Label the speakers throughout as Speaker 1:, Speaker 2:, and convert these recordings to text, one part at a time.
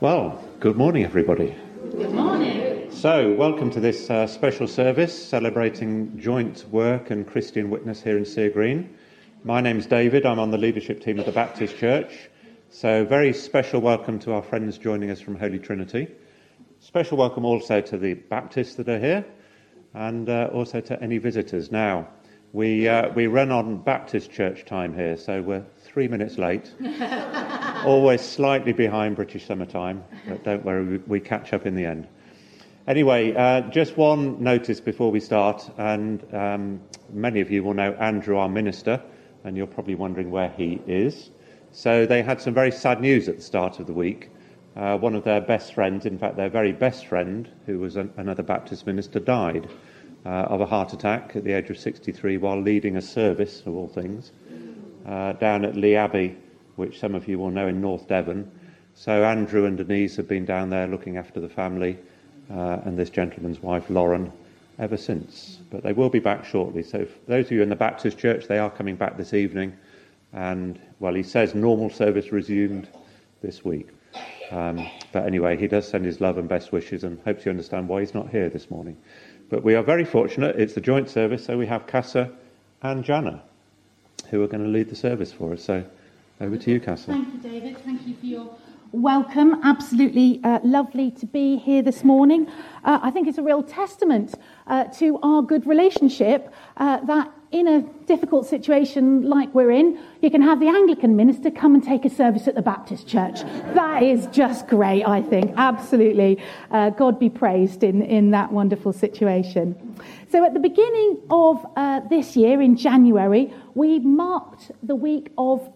Speaker 1: Well, good morning, everybody.
Speaker 2: Good morning.
Speaker 1: So, welcome to this special service celebrating joint work and Christian witness here in Sear Green. My name's David. I'm on the leadership team of the Baptist Church. So, very special welcome to our friends joining us from Holy Trinity. Special welcome also to the Baptists that are here, and also to any visitors. Now, we run on Baptist church time here, so we're 3 minutes late. Always slightly behind British summertime, but don't worry, we catch up in the end. Anyway, just one notice before we start, and many of you will know Andrew, our minister, and you're probably wondering where he is. So they had some very sad news at the start of the week. One of their best friends, in fact their very best friend, who was another Baptist minister, died of a heart attack at the age of 63 while leading a service, of all things, down at Lee Abbey, which some of you will know in North Devon. So Andrew and Denise have been down there looking after the family and this gentleman's wife, Lauren, ever since. But they will be back shortly. So for those of you in the Baptist Church, they are coming back this evening. And, well, he says normal service resumed this week. But anyway, he does send his love and best wishes and hopes you understand why he's not here this morning. But we are very fortunate. It's the joint service, so we have Casa and Jana, who are going to lead the service for us. So over to you, Casa.
Speaker 2: Thank you, David. Thank you for your welcome. Absolutely lovely to be here this morning. I think it's a real testament to our good relationship that in a difficult situation like we're in, you can have the Anglican minister come and take a service at the Baptist church. That is just great, I think. Absolutely. God be praised in that wonderful situation. So at the beginning of this year, in January, we marked the week for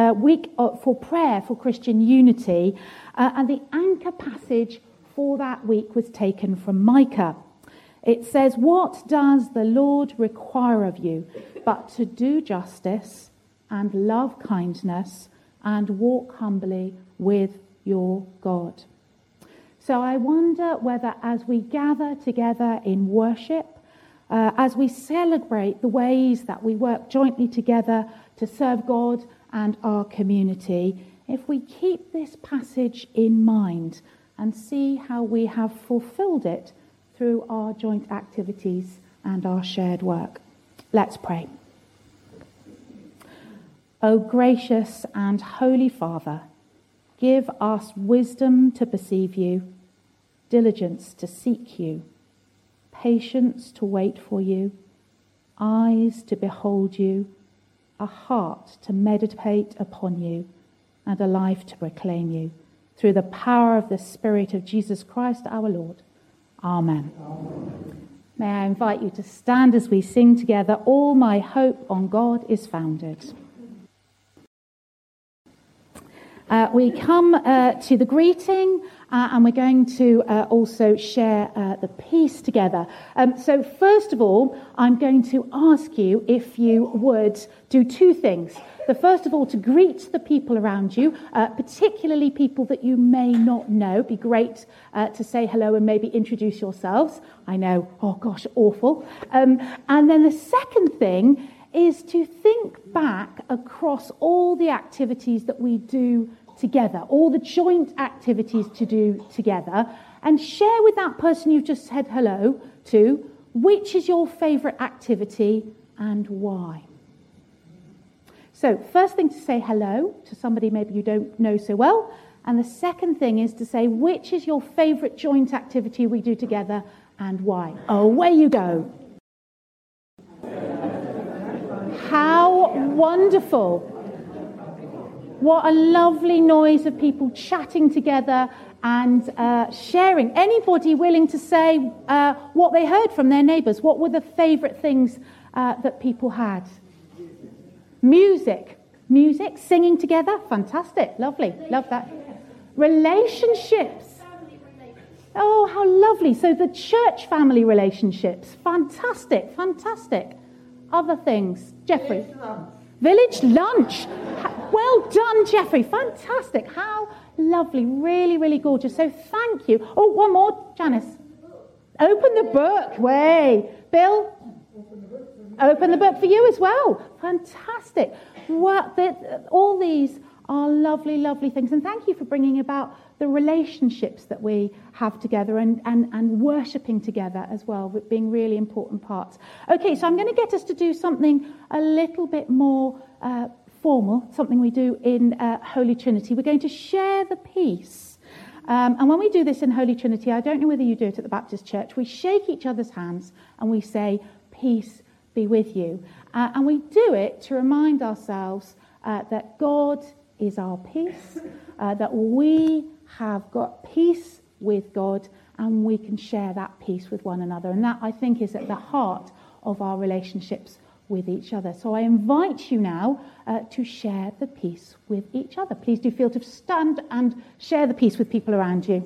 Speaker 2: prayer for Christian unity, and the anchor passage for that week was taken from Micah. It says, "What does the Lord require of you but to do justice and love kindness and walk humbly with your God?" So I wonder whether as we gather together in worship, as we celebrate the ways that we work jointly together to serve God and our community, if we keep this passage in mind and see how we have fulfilled it through our joint activities and our shared work. Let's pray. O gracious and holy Father, give us wisdom to perceive you, diligence to seek you, patience to wait for you, eyes to behold you, a heart to meditate upon you, and a life to proclaim you, through the power of the Spirit of Jesus Christ our Lord. Amen. Amen. May I invite you to stand as we sing together, "All my hope on God is founded." We come to the greeting, and we're going to also share the peace together. So first of all, I'm going to ask you if you would do two things. The first of all, to greet the people around you, particularly people that you may not know. It'd be great to say hello and maybe introduce yourselves. I know, oh gosh, awful. And then the second thing is to think back across all the activities that we do together, all the joint activities to do together, and share with that person you've just said hello to, which is your favourite activity and why. So first thing to say hello to somebody maybe you don't know so well, and the second thing is to say which is your favourite joint activity we do together and why. Away you go. How wonderful. What a lovely noise of people chatting together and sharing. Anybody willing to say what they heard from their neighbours? What were the favourite things that people had? Music, singing together. Fantastic, lovely, love that. Relationships. Oh, how lovely. So the church family relationships. Fantastic. Other things. Jeffrey. Village lunch. Well done, Jeffrey. Fantastic. How lovely. Really, really gorgeous. So thank you. Oh, one more. Janice. Open the book. Way. Bill? Open the book for you as well. Fantastic. All these are lovely, lovely things. And thank you for bringing about the relationships that we have together and worshipping together as well, being really important parts. Okay, so I'm going to get us to do something a little bit more formal, something we do in Holy Trinity. We're going to share the peace. And when we do this in Holy Trinity, I don't know whether you do it at the Baptist Church, we shake each other's hands and we say, peace be with you. And we do it to remind ourselves that God is our peace, that we have got peace with God, and we can share that peace with one another. And that, I think, is at the heart of our relationships with each other. So I invite you now to share the peace with each other. Please do feel to stand and share the peace with people around you.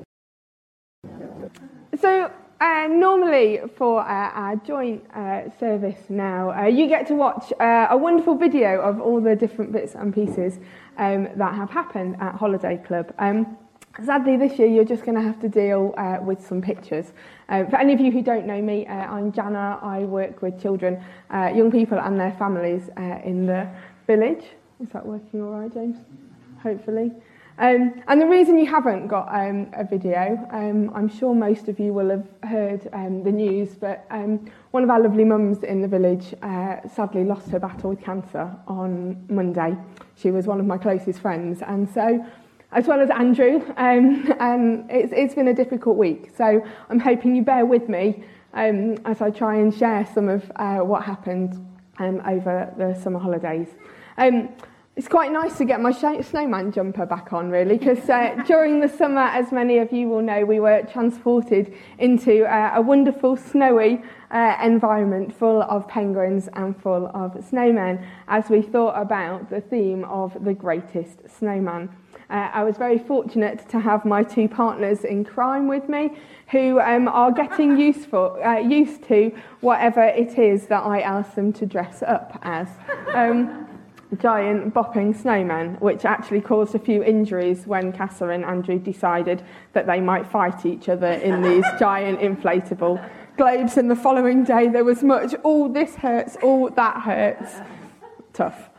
Speaker 3: So normally for our joint service now, you get to watch a wonderful video of all the different bits and pieces that have happened at Holiday Club. Sadly, this year you're just going to have to deal with some pictures. For any of you who don't know me, I'm Jana. I work with children, young people and their families in the village. Is that working all right, James? Hopefully. And the reason you haven't got a video, I'm sure most of you will have heard the news, but one of our lovely mums in the village sadly lost her battle with cancer on Monday. She was one of my closest friends, and so, as well as Andrew, and it's been a difficult week. So I'm hoping you bear with me as I try and share some of what happened over the summer holidays. It's quite nice to get my snowman jumper back on, really, because during the summer, as many of you will know, we were transported into a wonderful snowy environment full of penguins and full of snowmen as we thought about the theme of the greatest snowman. I was very fortunate to have my two partners in crime with me who are getting used to whatever it is that I ask them to dress up as. Giant bopping snowmen, which actually caused a few injuries when Casa and Andrew decided that they might fight each other in these giant inflatable globes. And the following day there was much, oh, this hurts, oh, that hurts. Tough.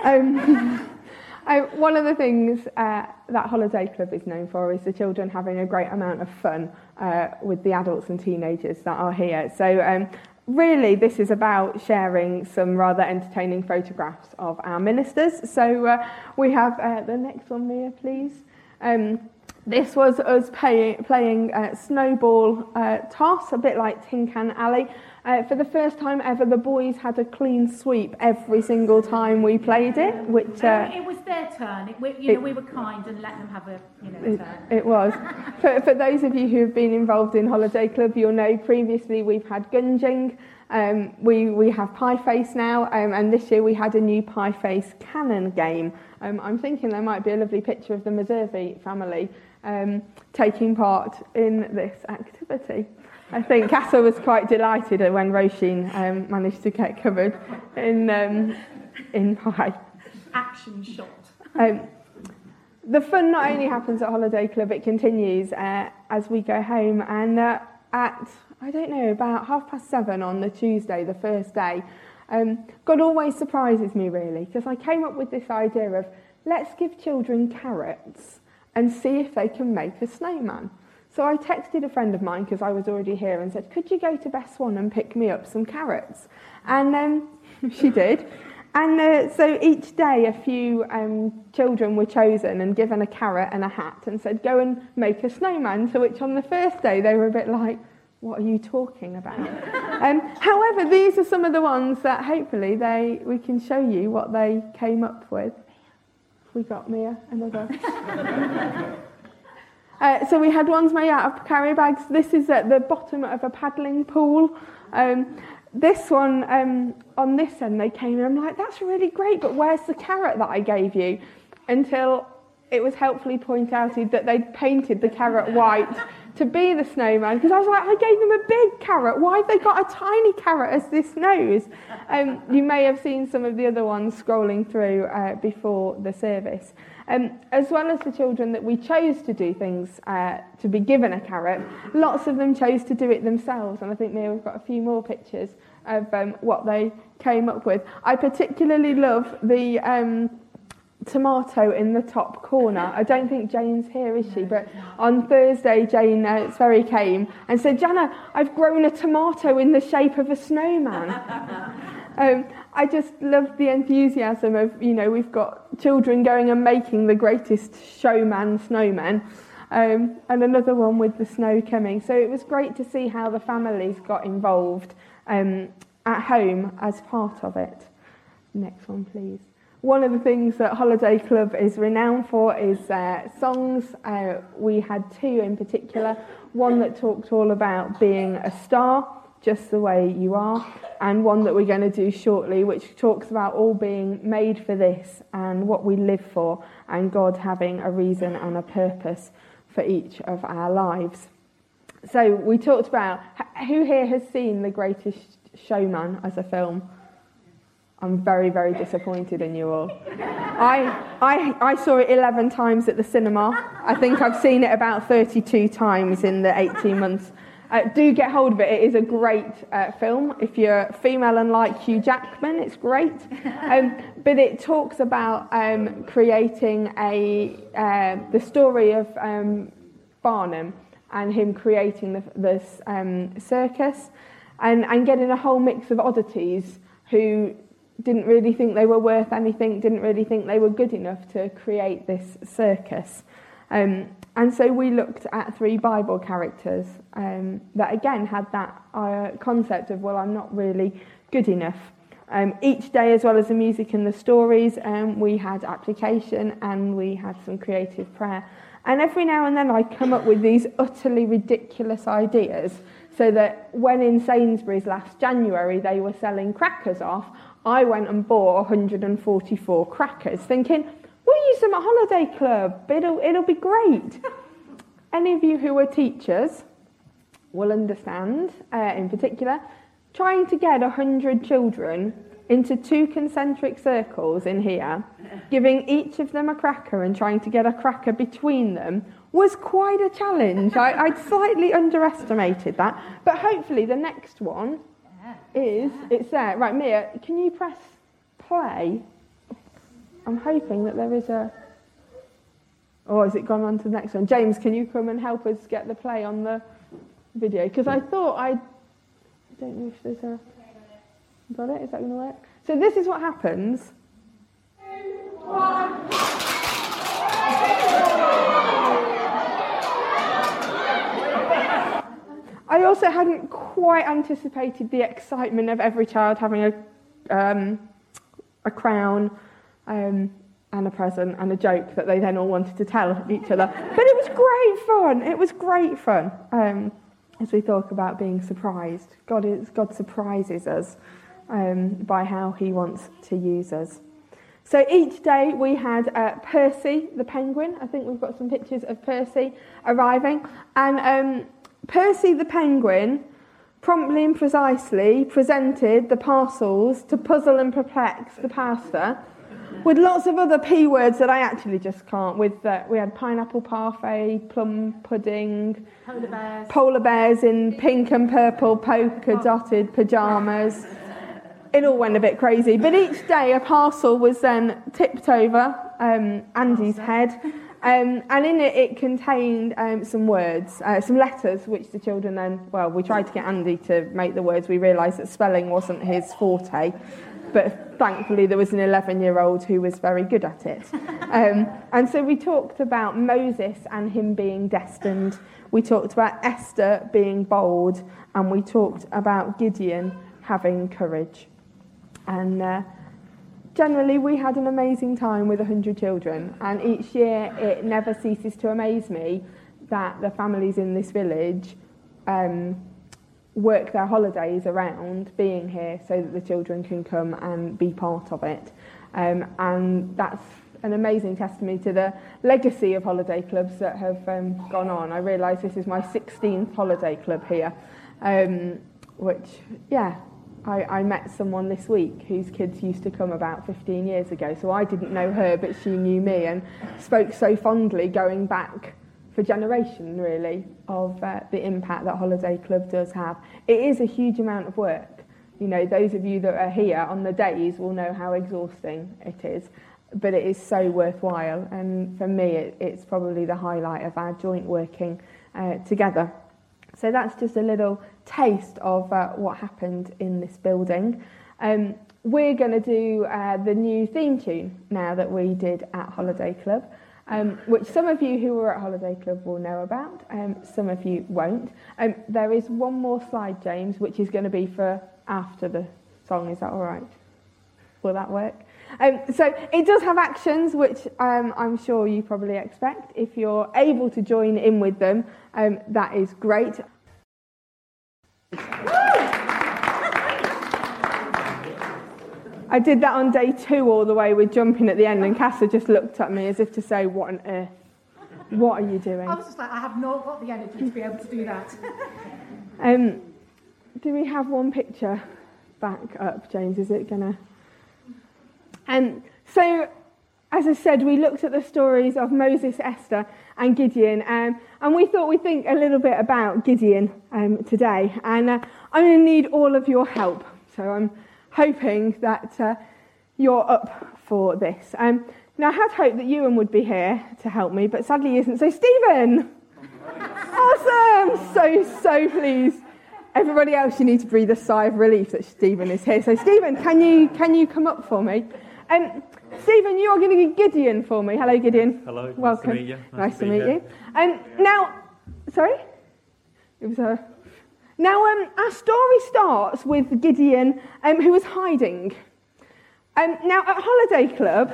Speaker 3: One of the things that Holiday Club is known for is the children having a great amount of fun with the adults and teenagers that are here. So really, this is about sharing some rather entertaining photographs of our ministers. So we have the next one, Mia, please. This was us playing snowball toss, a bit like Tin Can Alley. For the first time ever, the boys had a clean sweep every single time we played it. Which
Speaker 2: it was their turn. We were kind and let them have a turn.
Speaker 3: It was. For those of you who have been involved in Holiday Club, you'll know previously we've had gunging. We have Pie Face now, and this year we had a new Pie Face cannon game. I'm thinking there might be a lovely picture of the Meservey family taking part in this activity. I think Casa was quite delighted when Roisin managed to get covered in pie.
Speaker 2: Action shot.
Speaker 3: The fun not only happens at Holiday Club, it continues as we go home. And at, I don't know, about 7:30 on the Tuesday, the first day, God always surprises me, really, because I came up with this idea of let's give children carrots and see if they can make a snowman. So I texted a friend of mine, because I was already here, and said, could you go to Best One and pick me up some carrots? And she did. And so each day a few children were chosen and given a carrot and a hat and said, go and make a snowman, to which on the first day they were a bit like, what are you talking about? However, these are some of the ones that hopefully we can show you what they came up with. We got Mia, another. So we had ones made out of carry bags. This is at the bottom of a paddling pool. This one, on this end, they came in. I'm like, that's really great, but where's the carrot that I gave you? Until it was helpfully pointed out that they'd painted the carrot white to be the snowman. Because I was like, I gave them a big carrot. Why have they got a tiny carrot as this nose? You may have seen some of the other ones scrolling through before the service. As well as the children that we chose to do things to be given a carrot, lots of them chose to do it themselves, and I think we've got a few more pictures of what they came up with. I particularly love the tomato in the top corner. I don't think Jane's here, is she? But on Thursday, Jane Sperry came and said, Jana, I've grown a tomato in the shape of a snowman. I just love the enthusiasm of, we've got children going and making the greatest showman snowmen, and another one with the snow coming. So it was great to see how the families got involved at home as part of it. Next one, please. One of the things that Holiday Club is renowned for is songs. We had two in particular. One that talked all about being a star, just the way you are, and one that we're going to do shortly, which talks about all being made for this and what we live for, and God having a reason and a purpose for each of our lives. So we talked about, who here has seen The Greatest Showman as a film? I'm very, very disappointed in you all. I saw it 11 times at the cinema. I think I've seen it about 32 times in the 18 months. Do get hold of it. It is a great film. If you're female and like Hugh Jackman, it's great. But it talks about creating the story of Barnum and him creating this circus and getting a whole mix of oddities who didn't really think they were worth anything, didn't really think they were good enough to create this circus. And so we looked at 3 Bible characters that again had that concept of, well, I'm not really good enough. Each day, as well as the music and the stories, we had application and we had some creative prayer. And every now and then I come up with these utterly ridiculous ideas, so that when in Sainsbury's last January they were selling crackers off, I went and bought 144 crackers, thinking, we'll use them at Holiday Club, it'll be great. Any of you who are teachers will understand, in particular, trying to get 100 children into 2 concentric circles in here, giving each of them a cracker and trying to get a cracker between them was quite a challenge. I'd slightly underestimated that, but hopefully the next one it's there. Right, Mia, can you press play? I'm hoping that there is a... Oh, has it gone on to the next one? James, can you come and help us get the play on the video? Because I thought I don't know if there's a... Got it? Is that going to work? So this is what happens. I also hadn't quite anticipated the excitement of every child having a crown and a present and a joke that they then all wanted to tell each other. But it was great fun. It was great fun. As we talk about being surprised, God surprises us by how he wants to use us. So each day we had Percy the penguin. I think we've got some pictures of Percy arriving. And Percy the penguin promptly and precisely presented the parcels to puzzle and perplex the pastor with lots of other P words that I actually just can't. We had pineapple parfait, plum pudding, polar bears in pink and purple polka dotted pyjamas. It all went a bit crazy. But each day a parcel was then tipped over Andy's head. And in it contained some words, some letters, which the children then, well, we tried to get Andy to make the words. We realised that spelling wasn't his forte. But thankfully there was an 11-year-old who was very good at it. And so we talked about Moses and him being destined. We talked about Esther being bold. And we talked about Gideon having courage. And generally, we had an amazing time with 100 children, and each year it never ceases to amaze me that the families in this village work their holidays around being here so that the children can come and be part of it. And that's an amazing testimony to the legacy of holiday clubs that have gone on. I realise this is my 16th holiday club here, which, yeah, I met someone this week whose kids used to come about 15 years ago, so I didn't know her, but she knew me and spoke so fondly going back for generation, really, of the impact that Holiday Club does have. It is a huge amount of work. You know, those of you that are here on the days will know how exhausting it is. but it is so worthwhile. And for me, it's probably the highlight of our joint working together. So that's just a little taste of what happened in this building. We're going to do the new theme tune now that we did at Holiday Club, which some of you who were at Holiday Club will know about, some of you won't. There is one more slide, James, which is going to be for after the song. Is that all right? Will that work? So it does have actions, which I'm sure you probably expect. If you're able to join in with them, that is great. I did that on day 2 all the way with jumping at the end, and Casa just looked at me as if to say, what on earth? What are you doing?
Speaker 2: I was just like, I have not got the energy to be able to do that.
Speaker 3: Do we have one picture back up, James? Is it going to... So, as I said, we looked at the stories of Moses, Esther and Gideon, and we thought we'd think a little bit about Gideon today. And I'm going to need all of your help. So I'm hoping that you're up for this. Now, I had hoped that Ewan would be here to help me, but sadly he isn't. So, Stephen! Awesome! So pleased. Everybody else, you need to breathe a sigh of relief that Stephen is here. So, Stephen, can you come up for me? Stephen, you are going to be Gideon for me. Hello, Gideon.
Speaker 4: Hello.
Speaker 3: Welcome.
Speaker 4: Nice to meet you.
Speaker 3: Nice to meet you. Now, sorry? It was a... Now, our story starts with Gideon, who was hiding. Now, at Holiday Club...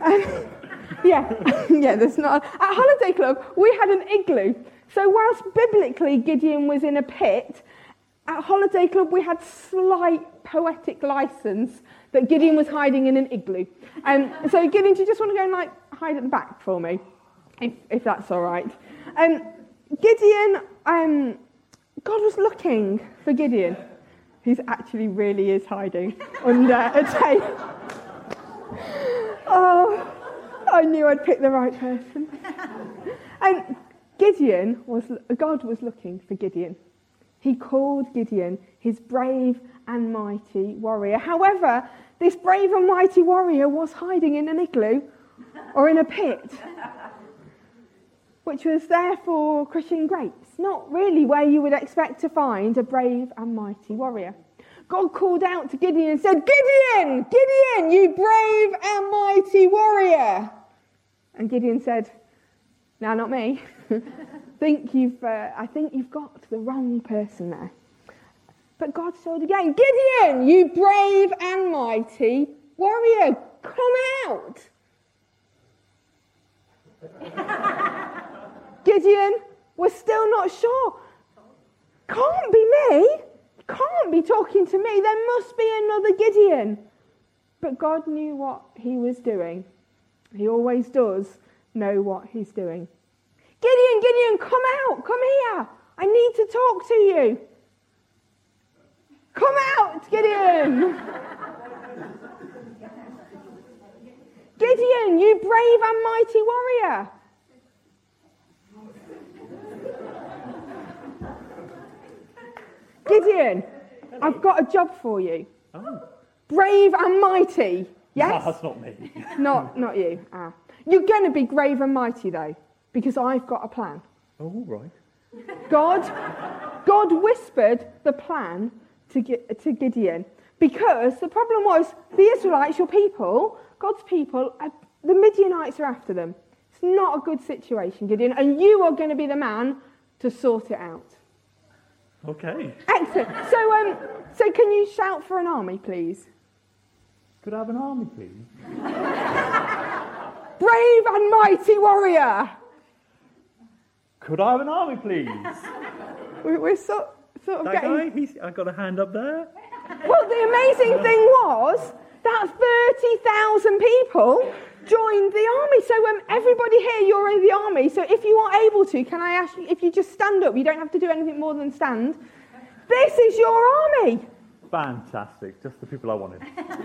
Speaker 3: there's not... At Holiday Club, we had an igloo. So whilst biblically Gideon was in a pit, at Holiday Club we had slight poetic license that Gideon was hiding in an igloo. So Gideon, do you just want to go and hide at the back for me, if that's all right? Gideon, God was looking for Gideon. He actually really is hiding under a table. Oh, I knew I'd picked the right person. God was looking for Gideon. He called Gideon his brave and mighty warrior. However, this brave and mighty warrior was hiding in an igloo or in a pit, which was there for crushing grapes, not really where you would expect to find a brave and mighty warrior. God called out to Gideon and said, Gideon, Gideon, you brave and mighty warrior. And Gideon said, no, not me. I think you've got the wrong person there. But God said again, Gideon, you brave and mighty warrior, come out. Gideon was still not sure. Can't be me. Can't be talking to me. There must be another Gideon. But God knew what he was doing. He always does know what he's doing. Gideon, come out. Come here. I need to talk to you. Come out, Gideon. Gideon, you brave and mighty warrior. Gideon, I've got a job for you.
Speaker 4: Oh.
Speaker 3: Brave and mighty. Yes?
Speaker 4: No, that's not me.
Speaker 3: Not you. You're going to be brave and mighty, though, because I've got a plan.
Speaker 4: Oh, right.
Speaker 3: God whispered the plan to Gideon, because the problem was the Israelites, your people, God's people, the Midianites are after them. It's not a good situation, Gideon, and you are going to be the man to sort it out.
Speaker 4: Okay.
Speaker 3: Excellent. So can you shout for an army, please?
Speaker 4: Could I have an army, please?
Speaker 3: Brave and mighty warrior.
Speaker 4: Could I have an army, please?
Speaker 3: We're sort of
Speaker 4: That
Speaker 3: getting...
Speaker 4: guy, I got a hand up there.
Speaker 3: Well, the amazing thing was that 30,000 people joined the army. So everybody here, you're in the army. So if you are able to, can I ask you, if you just stand up, you don't have to do anything more than stand. This is your army.
Speaker 4: Fantastic. Just the people I wanted.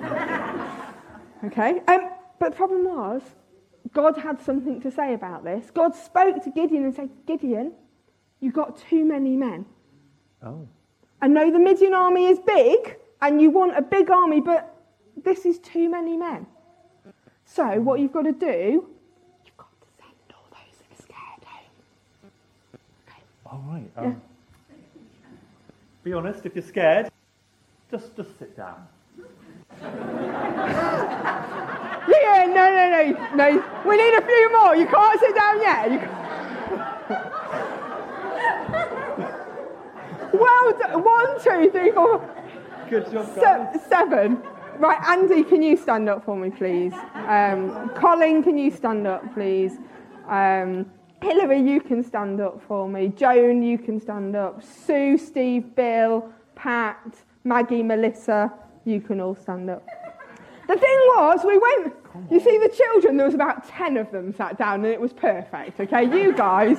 Speaker 3: Okay. But the problem was, God had something to say about this. God spoke to Gideon and said, Gideon, you've got too many men.
Speaker 4: Oh.
Speaker 3: I know the Midian army is big, and you want a big army, but this is too many men. So what you've got to do, you've got to send all those that are scared home.
Speaker 4: All right.
Speaker 3: Yeah.
Speaker 4: Be honest, if you're scared, just sit down.
Speaker 3: Yeah, no. We need a few more. You can't sit down yet. Well done. 1, 2, 3, 4.
Speaker 4: Good job, guys.
Speaker 3: 7. Right, Andy, can you stand up for me, please? Colin, can you stand up, please? Hilary, you can stand up for me. Joan, you can stand up. Sue, Steve, Bill, Pat, Maggie, Melissa, you can all stand up. The thing was, we went, you see the children, there was about 10 of them sat down and it was perfect, okay? You guys,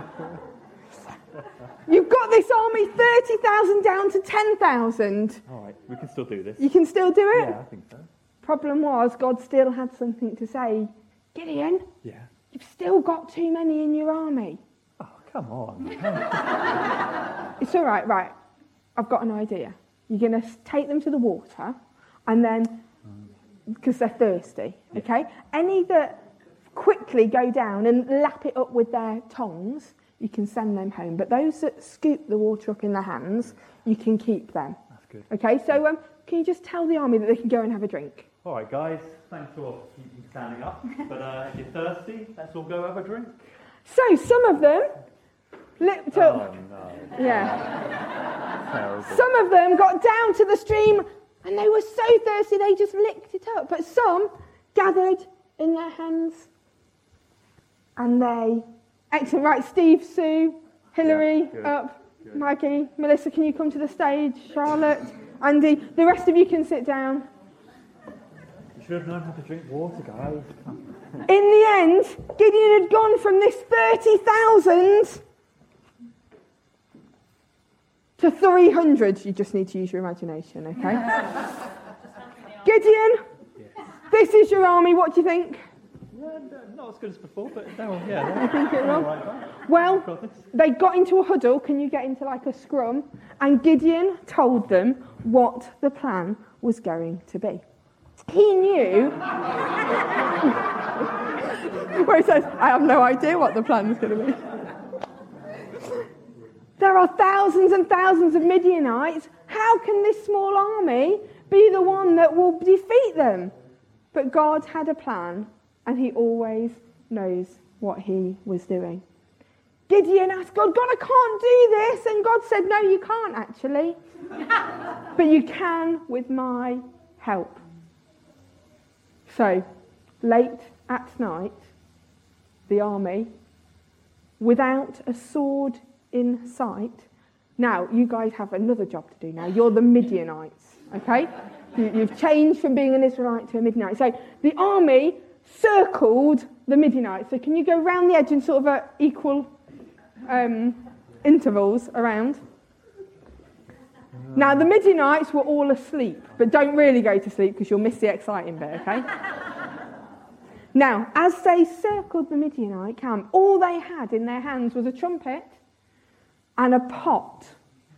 Speaker 3: you've got this army 30,000 down to 10,000.
Speaker 4: All right, we can still do this.
Speaker 3: You can still do it?
Speaker 4: Yeah, I think so.
Speaker 3: Problem was, God still had something to say. Gideon,
Speaker 4: Yeah.
Speaker 3: you've still got too many in your army.
Speaker 4: Oh, come on.
Speaker 3: It's all right, right. I've got an idea. You're going to take them to the water and then, because they're thirsty, okay? Any that quickly go down and lap it up with their tongues, you can send them home. But those that scoop the water up in their hands, you can keep them.
Speaker 4: That's good.
Speaker 3: Okay, so can you just tell the army that they can go and have a drink?
Speaker 4: All right, guys, thanks for keeping standing up. But if you're thirsty, let's all go have a drink.
Speaker 3: So some of them lipped up.
Speaker 4: Oh, no.
Speaker 3: Yeah.
Speaker 4: Terrible.
Speaker 3: Some of them got down to the stream and they were so thirsty they just licked it up. But some gathered in their hands and they... Excellent. Right, Steve, Sue, Hilary,
Speaker 4: good,
Speaker 3: up.
Speaker 4: good.
Speaker 3: Maggie, Melissa, can you come to the stage? Charlotte, Andy, the rest of you can sit down.
Speaker 4: You should have known how to drink water, guys.
Speaker 3: In the end, Gideon had gone from this 30,000 to 300. You just need to use your imagination, okay? Gideon, this is your army. What do you think?
Speaker 4: Yeah, not as good as before, but no, yeah.
Speaker 3: I think it will.
Speaker 4: Right.
Speaker 3: Well,
Speaker 4: Got this.
Speaker 3: they got into a huddle. Can you get into like a scrum? And Gideon told them what the plan was going to be. He knew... Where he says, I have no idea what the plan was going to be. There are thousands and thousands of Midianites. How can this small army be the one that will defeat them? But God had a plan, and he always knows what he was doing. Gideon asked God, God, I can't do this. And God said, no, you can't actually. But you can with my help. So, late at night, the army, without a sword in sight. Now, you guys have another job to do now. You're the Midianites, okay? You've changed from being an Israelite to a Midianite. So, the army circled the Midianites. So, can you go round the edge in sort of at equal intervals around? Now, the Midianites were all asleep, but don't really go to sleep because you'll miss the exciting bit, okay? Now, as they circled the Midianite camp, all they had in their hands was a trumpet and a pot.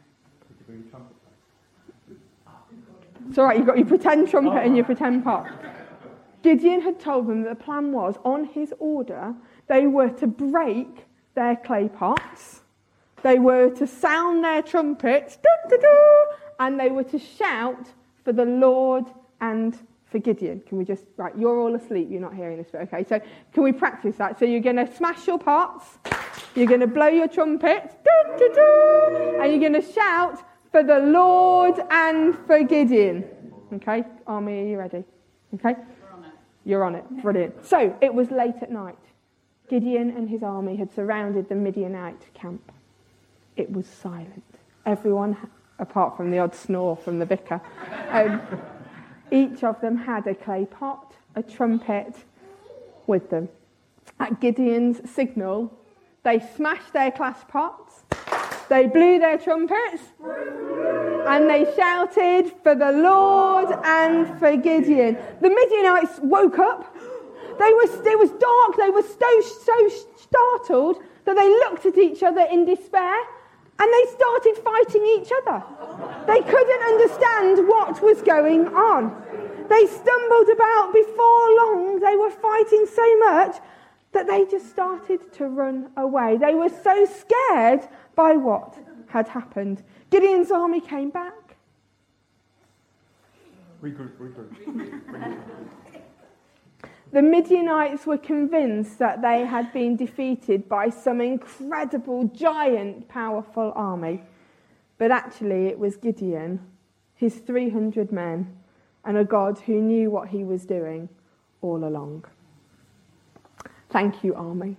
Speaker 3: It's all right, you've got your pretend trumpet and your pretend pot. Gideon had told them that the plan was, on his order, they were to break their clay pots, they were to sound their trumpets, and they were to shout for the Lord and for Gideon. Can we just, right, you're all asleep, you're not hearing this bit, okay, so can we practice that? So you're going to smash your pots, you're going to blow your trumpets, and you're going to shout for the Lord and for Gideon. Okay, army, are you ready? Okay, you're on it, brilliant. So it was late at night. Gideon and his army had surrounded the Midianite camp. It was silent. Everyone, apart from the odd snore from the vicar, each of them had a clay pot, a trumpet with them. At Gideon's signal, they smashed their clay pots, they blew their trumpets, and they shouted for the Lord and for Gideon. The Midianites woke up. It was dark. They were so startled that they looked at each other in despair and they started fighting each other. They couldn't understand what was going on. They stumbled about. Before long, they were fighting so much that they just started to run away. They were so scared by what had happened. Gideon's army came back.
Speaker 4: Regroup.
Speaker 3: The Midianites were convinced that they had been defeated by some incredible, giant, powerful army. But actually it was Gideon, his 300 men, and a God who knew what he was doing all along. Thank you, army.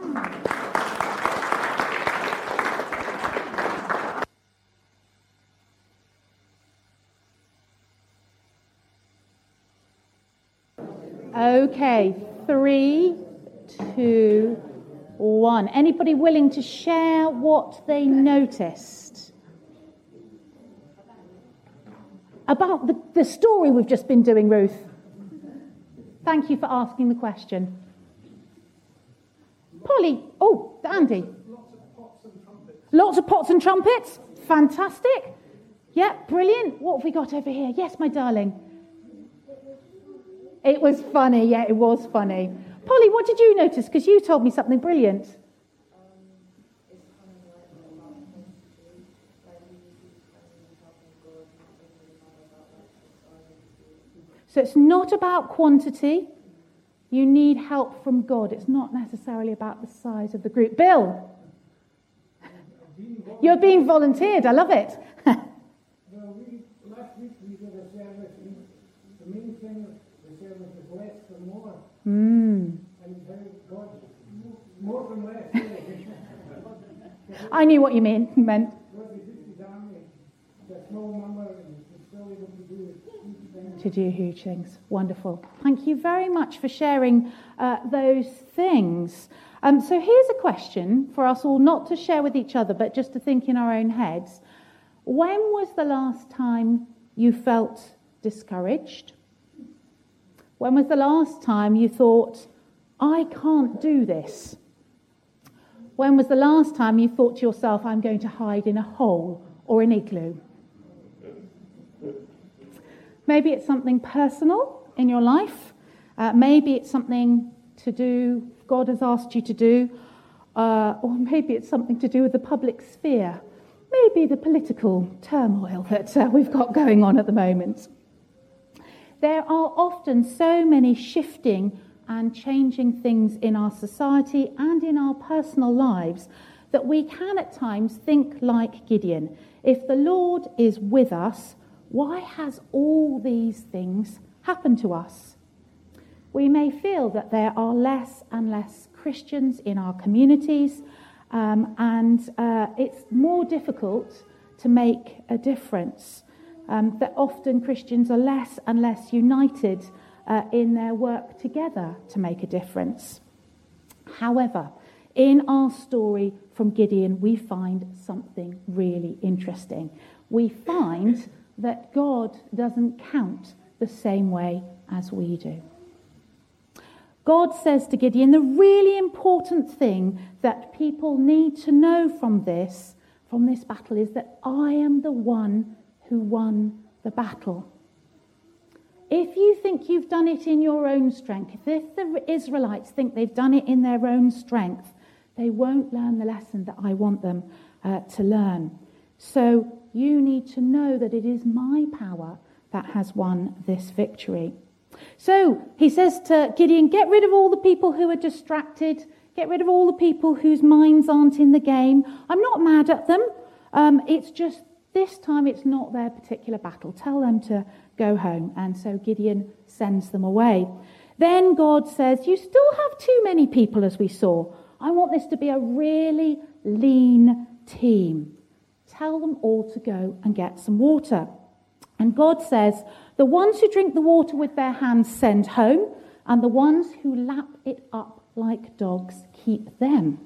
Speaker 2: Okay, 3, 2, 1. Anybody willing to share what they noticed? About the story we've just been doing, Ruth. Thank you for asking the question. Polly. Oh, Andy. Lots of pots and trumpets. Fantastic. Yeah, brilliant. What have we got over here? Yes, my darling. It was funny. Yeah, it was funny. Polly, what did you notice? Because you told me something brilliant. So it's not about quantity. You need help from God. It's not necessarily about the size of the group. Bill, you're being volunteered. I love it.
Speaker 5: Last week we did a service. The main thing of the service is less than more. And how God, more than less.
Speaker 2: I knew what you meant.
Speaker 5: God reduced his army to a small number and he's still able to do huge things.
Speaker 2: To do huge things. Wonderful. Thank you very much for sharing those things. So here's a question for us all, not to share with each other, but just to think in our own heads. When was the last time you felt discouraged? When was the last time you thought, I can't do this? When was the last time you thought to yourself, I'm going to hide in a hole or an igloo? Maybe it's something personal in your life. Maybe it's something to do, God has asked you to do. Or maybe it's something to do with the public sphere. Maybe the political turmoil that we've got going on at the moment. There are often so many shifting and changing things in our society and in our personal lives that we can at times think like Gideon. If the Lord is with us, why has all these things happened to us? We may feel that there are less and less Christians in our communities, and it's more difficult to make a difference. That often Christians are less and less united in their work together to make a difference. However, in our story from Gideon, we find something really interesting. We find that God doesn't count the same way as we do. God says to Gideon, the really important thing that people need to know from this battle is that I am the one who won the battle. If you think you've done it in your own strength, if the Israelites think they've done it in their own strength, they won't learn the lesson that I want them to learn. So you need to know that it is my power that has won this victory. So he says to Gideon, get rid of all the people who are distracted. Get rid of all the people whose minds aren't in the game. I'm not mad at them. It's just this time it's not their particular battle. Tell them to go home. And so Gideon sends them away. Then God says, you still have too many people, as we saw. I want this to be a really lean team. Tell them all to go and get some water. And God says, the ones who drink the water with their hands send home, and the ones who lap it up like dogs keep them.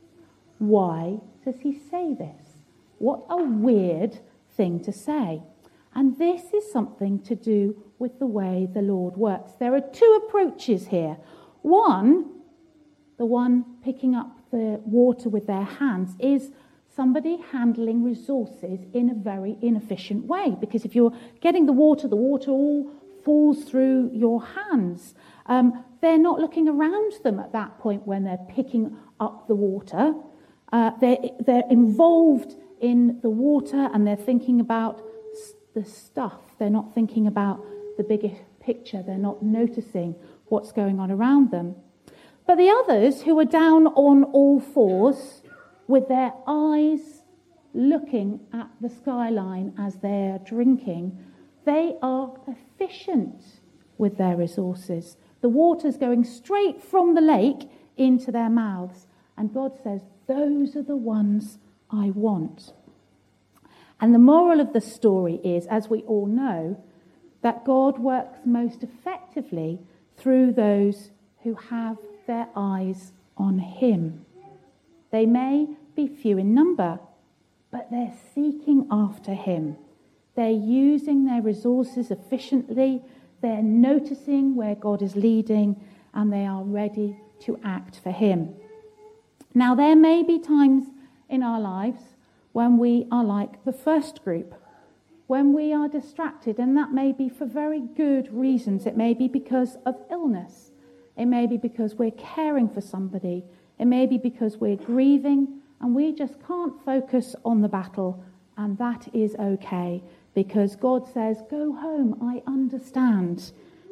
Speaker 2: Why does he say this? What a weird thing to say. And this is something to do with the way the Lord works. There are two approaches here. One, the one picking up the water with their hands, is somebody handling resources in a very inefficient way. Because if you're getting the water all falls through your hands. They're not looking around them at that point when they're picking up the water. They're involved in the water and they're thinking about the stuff. They're not thinking about the bigger picture. They're not noticing what's going on around them. But the others who are down on all fours with their eyes looking at the skyline as they're drinking, they are efficient with their resources. The water's going straight from the lake into their mouths. And God says, those are the ones I want. And the moral of the story is, as we all know, that God works most effectively through those who have their eyes on him. They may be few in number, but they're seeking after him. They're using their resources efficiently. They're noticing where God is leading, and they are ready to act for him. Now, there may be times in our lives when we are like the first group, when we are distracted, and that may be for very good reasons. It may be because of illness. It may be because we're caring for somebody. It may be because we're grieving and we just can't focus on the battle, and that is okay because God says, go home, I understand.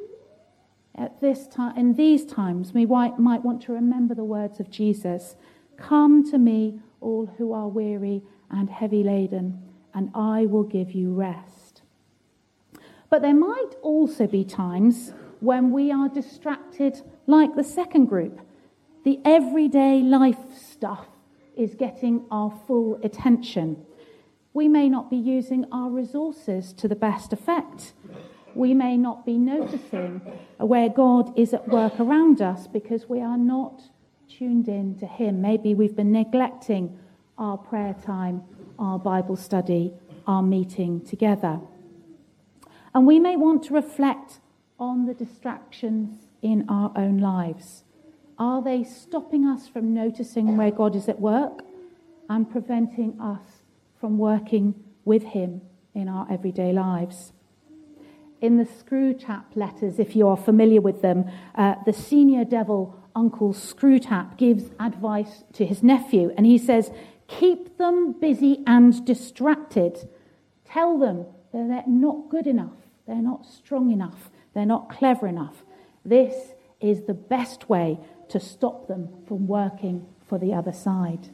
Speaker 2: At this time, in these times, we might want to remember the words of Jesus. Come to me, all who are weary and heavy laden, and I will give you rest. But there might also be times when we are distracted like the second group. The everyday life stuff is getting our full attention. We may not be using our resources to the best effect. We may not be noticing where God is at work around us because we are not tuned in to him. Maybe we've been neglecting our prayer time, our Bible study, our meeting together. And we may want to reflect on the distractions in our own lives. Are they stopping us from noticing where God is at work and preventing us from working with him in our everyday lives? In the Screwtap letters, if you are familiar with them, the senior devil, Uncle Screwtap, gives advice to his nephew, and he says, keep them busy and distracted. Tell them that they're not good enough, they're not strong enough, they're not clever enough. This is the best way to stop them from working for the other side.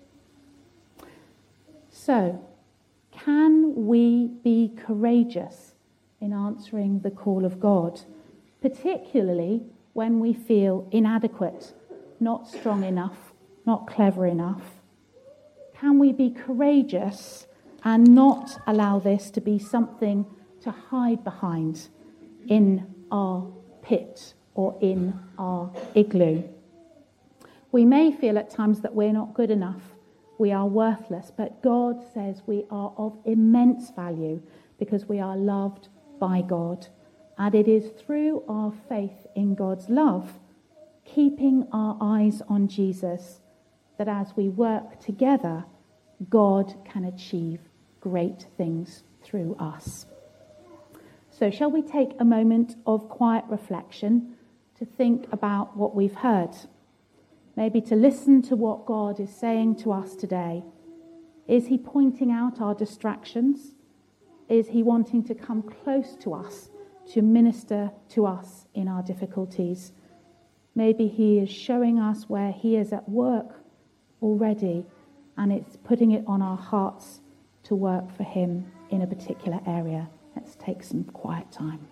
Speaker 2: So, can we be courageous in answering the call of God, particularly when we feel inadequate, not strong enough, not clever enough? Can we be courageous and not allow this to be something to hide behind in our pit or in our igloo? We may feel at times that we're not good enough, we are worthless, but God says we are of immense value because we are loved by God. And it is through our faith in God's love, keeping our eyes on Jesus, that as we work together, God can achieve great things through us. So shall we take a moment of quiet reflection to think about what we've heard? Maybe to listen to what God is saying to us today. Is he pointing out our distractions? Is he wanting to come close to us, to minister to us in our difficulties? Maybe he is showing us where he is at work already, and it's putting it on our hearts to work for him in a particular area. Let's take some quiet time.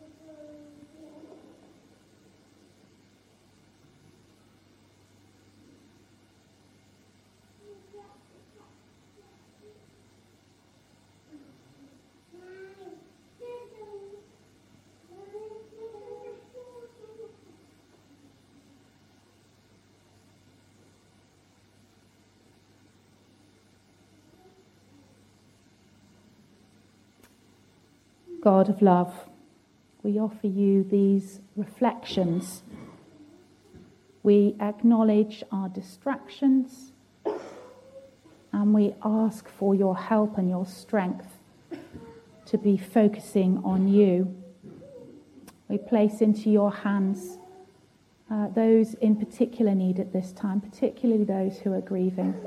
Speaker 2: God of love, we offer you these reflections. We acknowledge our distractions and we ask for your help and your strength to be focusing on you. we place into your hands those in particular need at this time, particularly those who are grieving.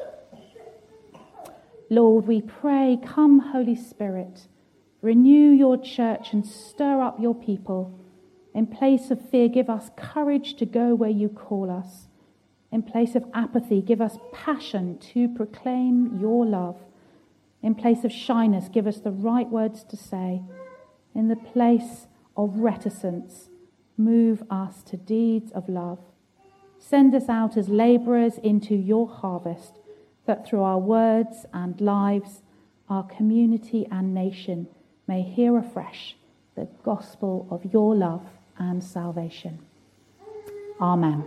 Speaker 2: Lord, we pray, come Holy Spirit, renew your church and stir up your people. In place of fear, give us courage to go where you call us. In place of apathy, give us passion to proclaim your love. In place of shyness, give us the right words to say. In the place of reticence, move us to deeds of love. Send us out as labourers into your harvest, that through our words and lives, our community and nation may hear afresh the gospel of your love and salvation. Amen.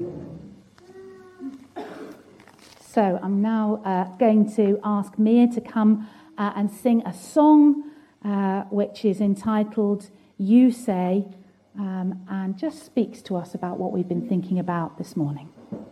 Speaker 2: So I'm now going to ask Mia to come and sing a song which is entitled You Say, and just speaks to us about what we've been thinking about this morning.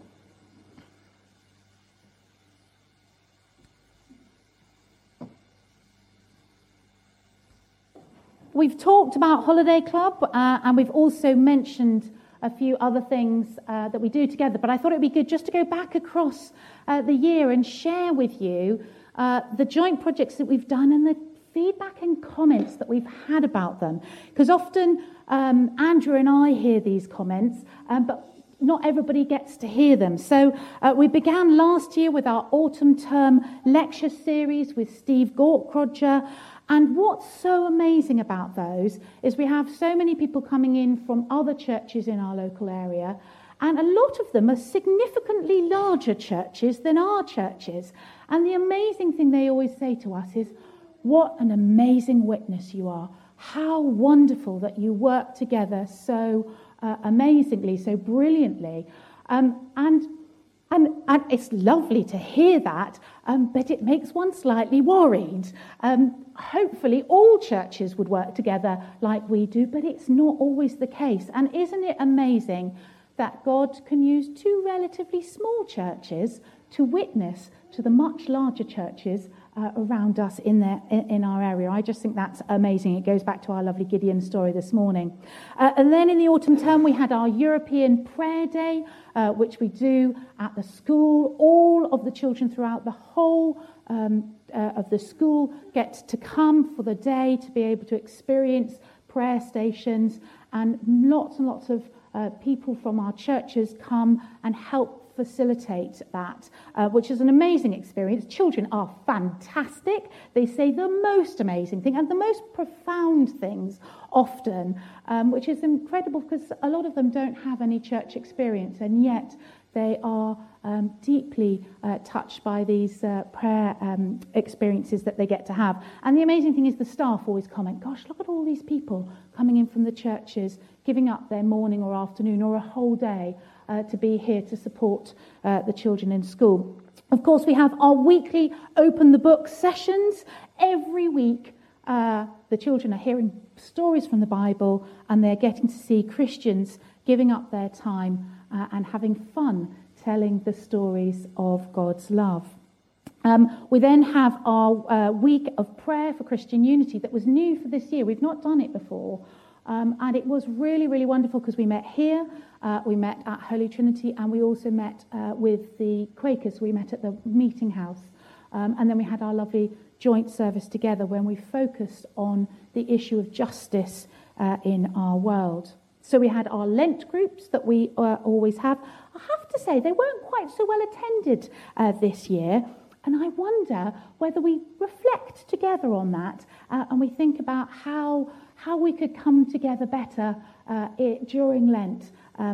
Speaker 2: We've talked about Holiday Club and we've also mentioned a few other things that we do together, but I thought it would be good just to go back across the year and share with you the joint projects that we've done and the feedback and comments that we've had about them. Because often Andrew and I hear these comments, but not everybody gets to hear them. So we began last year with our autumn term lecture series with Steve Gorkrodger. And what's so amazing about those is we have so many people coming in from other churches in our local area, and a lot of them are significantly larger churches than our churches. And the amazing thing they always say to us is, what an amazing witness you are. How wonderful that you work together so amazingly, so brilliantly. And it's lovely to hear that, but it makes one slightly worried. Hopefully all churches would work together like we do, but it's not always the case. And isn't it amazing that God can use two relatively small churches to witness to the much larger churches around us in our area? I just think that's amazing. It goes back to our lovely Gideon story this morning. And then in the autumn term, we had our European Prayer Day, which we do at the school. All of the children throughout the whole of the school get to come for the day to be able to experience prayer stations, and lots of people from our churches come and help facilitate that, which is an amazing experience. Children are fantastic. They say the most amazing thing and the most profound things often, which is incredible because a lot of them don't have any church experience, and yet they are deeply touched by these prayer experiences that they get to have. And the amazing thing is the staff always comment, gosh, look at all these people coming in from the churches, giving up their morning or afternoon or a whole day to be here to support the children in school. Of course, we have our weekly Open the Book sessions. Every week, the children are hearing stories from the Bible, and they're getting to see Christians giving up their time and having fun telling the stories of God's love. We then have our week of prayer for Christian unity that was new for this year. We've not done it before. And it was really, really wonderful because we met here, we met at Holy Trinity, and we also met with the Quakers. We met at the meeting house. And then we had our lovely joint service together when we focused on the issue of justice in our world. So we had our Lent groups that we always have. I have to say, they weren't quite so well attended this year. And I wonder whether we reflect together on that and we think about how we could come together better during Lent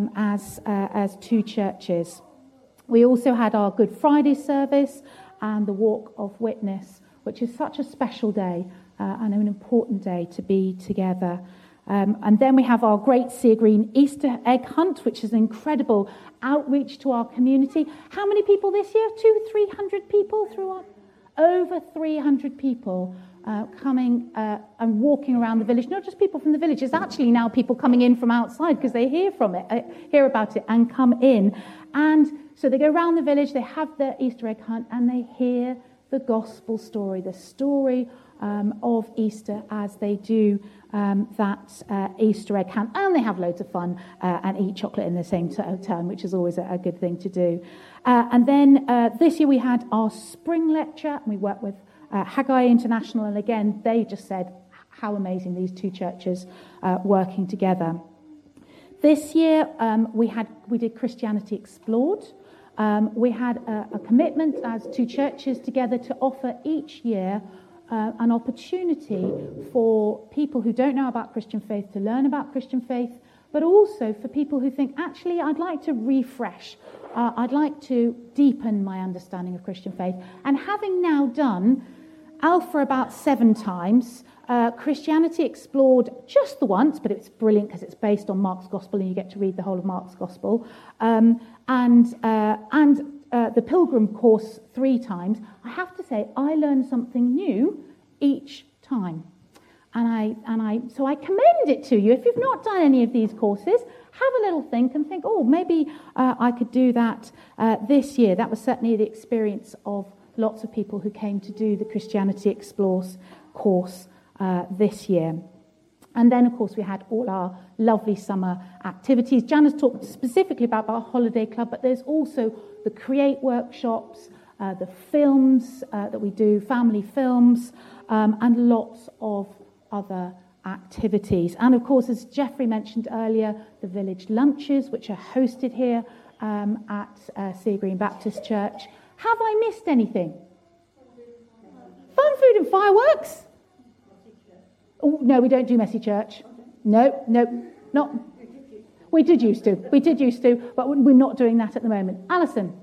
Speaker 2: as two churches. We also had our Good Friday service and the Walk of Witness, which is such a special day and an important day to be together. And then we have our Great Sea Green Easter egg hunt, which is an incredible outreach to our community. How many people this year? 200-300 people through our... Over 300 people coming and walking around the village. Not just people from the village, it's actually now people coming in from outside because they hear about it and come in. And so they go around the village, they have their Easter egg hunt, and they hear the gospel story, the story of Easter as they do that Easter egg hunt. And they have loads of fun and eat chocolate in the same turn, which is always a good thing to do. And then this year we had our spring lecture, and we worked with Haggai International, and again, they just said how amazing these two churches working together. This year we did Christianity Explored. We had a commitment as two churches together to offer each year an opportunity for people who don't know about Christian faith to learn about Christian faith, but also for people who think, actually, I'd like to refresh. I'd like to deepen my understanding of Christian faith. And having now done Alpha about 7 times, Christianity Explored just the once, but it's brilliant because it's based on Mark's Gospel and you get to read the whole of Mark's Gospel, and the Pilgrim course 3 times. I have to say, I learned something new each time. So I commend it to you. If you've not done any of these courses, have a little think and think, oh, maybe I could do that this year. That was certainly the experience of lots of people who came to do the Christianity Explores course this year. And then, of course, we had all our lovely summer activities. Jana's talked specifically about our holiday club, but there's also the Create workshops, the films that we do, family films, and lots of other activities. And, of course, as Jeffrey mentioned earlier, the village lunches, which are hosted here at Sea Green Baptist Church. Have I missed anything? Fun, food and fireworks? Oh, no, we don't do messy church. No, not. We did used to, but we're not doing that at the moment. Alison?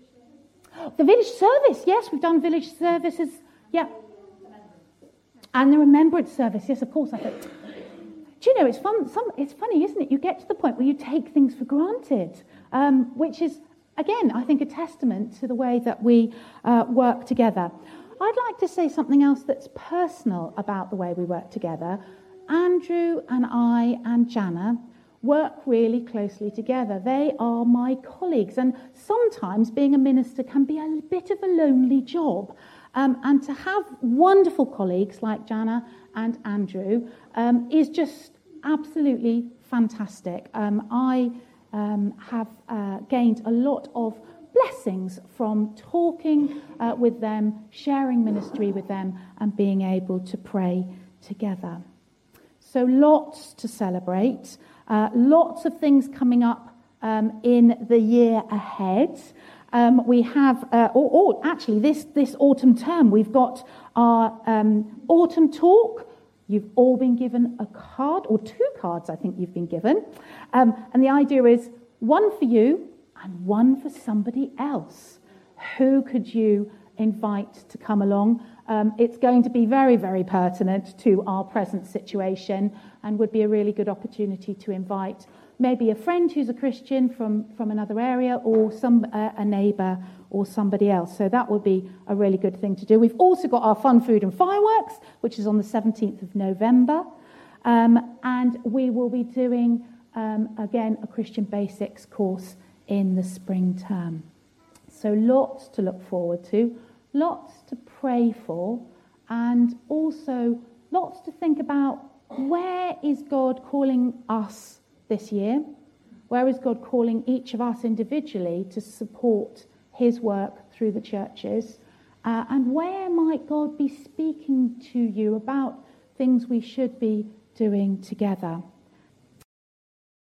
Speaker 2: The village service, yes, we've done village services, yeah. And the remembrance service, yes, of course. I thought, do you know, it's fun. It's funny, isn't it? You get to the point where you take things for granted, which is, again, I think a testament to the way that we work together. I'd like to say something else that's personal about the way we work together. Andrew and I and Jana work really closely together. They are my colleagues, and sometimes being a minister can be a bit of a lonely job. And to have wonderful colleagues like Jana and Andrew is just absolutely fantastic. I have gained a lot of blessings from talking with them, sharing ministry with them, and being able to pray together. So lots to celebrate, lots of things coming up in the year ahead. We have, actually this autumn term, we've got our autumn talk. You've all been given a card, or 2 cards I think you've been given. And the idea is one for you and one for somebody else. Who could you invite to come along? It's going to be very, very pertinent to our present situation and would be a really good opportunity to invite maybe a friend who's a Christian from another area, or a neighbour or somebody else. So that would be a really good thing to do. We've also got our fun, food and fireworks, which is on the 17th of November. And we will be doing, again, a Christian Basics course in the spring term. So lots to look forward to, lots to pray for, and also lots to think about. Where is God calling us this year? Where is God calling each of us individually to support his work through the churches? And where might God be speaking to you about things we should be doing together?